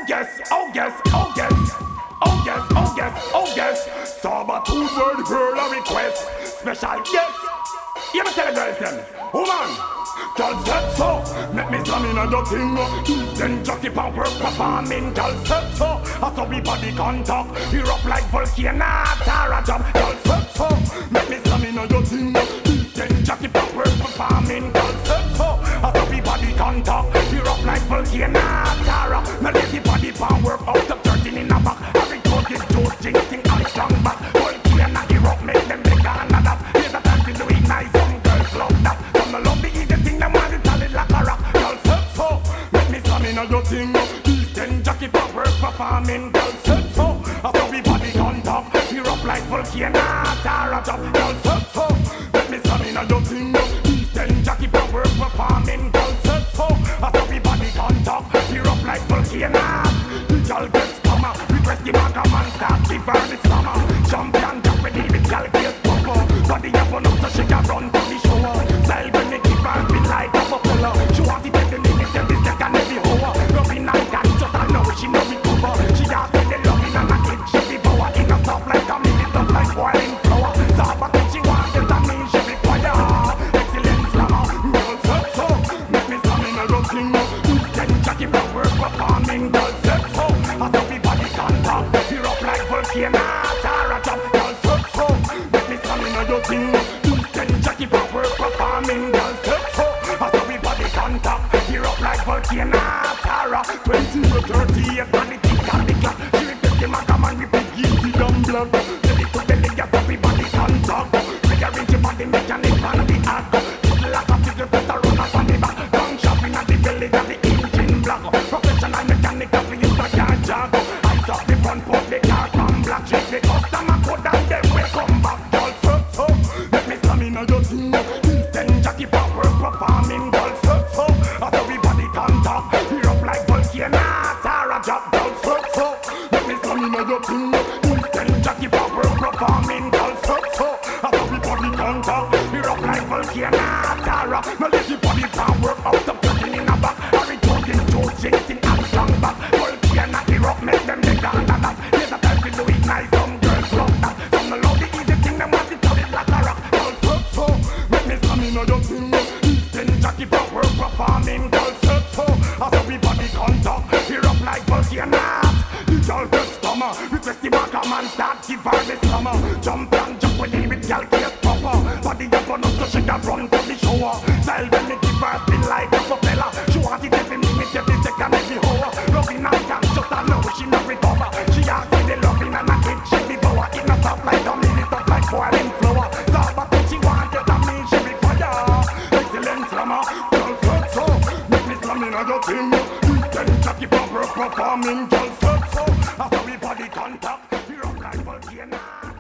yes, oh yes, oh yes, oh yes, oh yes, oh yes. Sabatooth word girl a request, special guest. You ever tell the girls them, woman, girl said so. Make me slam in a your thing. Then jockey pump work performing. Girl said so. I saw we body contact. Hear up like volcano. Tara job. Girl said so. Make me slam in a your thing. Then jockey pump work performing. Girl said so. I saw we body contact. Hear up like volcano. Tara. Now let the body pump work out of 13 in a back. Every coat is toast, jinxing and strong back. Volcano hear up, make them make a nada. Here's a time to do it nice. Love that. Some no love the easy thing, them want it solid like a rock. Girl said so. Let me slam in a your thing. Then jockey pop work performing. Girl said so. After we body contact, hear up like volcano. Tara job. Girl said so. Let me slam in a your thing. Then jockey pop work performing. Girl said so. After we body contact, hear up like volcano. The girl gets stammer. Request the man come and start the verse slammer. Champion jump with the girl gets proper. Body up on up so she can run to the show. Style when they keep her feel like a popular. She want to take the minute and this take and every hour. Rubbing and that just I know she know it cover. She has said the loving and a kid she be power. In a top like a minute up like boiling flour. So but when she wants it that means she require excellent slammer. Girl said so. Make me slam in a good thing. Then Jackie Brown work performing. Girl said so. After we body contact, hear up like volcano. Tara job. Girl said so. Make me slam in a good thing. Jackie Brown work performing. Girl said so. After we body contact, hear up like volcano. Tara 20 to 30, everybody think and the clock. She request the man come and we big guilty dumb blood. Ready to belly after we body contact. Rearrange your body mechanic and the act. Little like a figure that a run up on the back. Gun shopping at the belly that the engine block. Professional mechanic that we use the car jog. Eyes off the front put the car come black. Check the customer code and then we come back. Girl said so. Let me slam in a your thing. Then Jackie Pop work performing. Girl said so. After we body contact, hear up like volcano. Tara job. Girl said so. Let me slam in a your thing. Then Jackie Pop work performing. Girl said so. After we body contact, hear up like volcano. Tara. Now let the body pump work out of 13 in a back. Harry talking to jinxing and strong back. Volcano hear up, make them make down and that. Here's a time to do it nice. Some girls love that. Some no love the easy thing, them want it solid like a rock. Girl said so. Make me slam in a your thing. Then Jackie Brown work performing. Girl said so. After we body contact, hear up like volcano. The girl gets stammer. Request the man come and start give her the slammer. Jump and jump with it with girl case proper. Body up on up so she can run to the shower. Style when me give her spin like a propeller. She want it every minute, every second, every hour. Loving and can't just I know she no recover. She has said the loving and a kid she be power. In a top like a minute up like boiling flour. So but when she want it that means she require excellent slammer. Girl said so. Make me slam in a your thing. Then Jackie Pop work performing. Girl said so. After we body contact, hear up like volcano.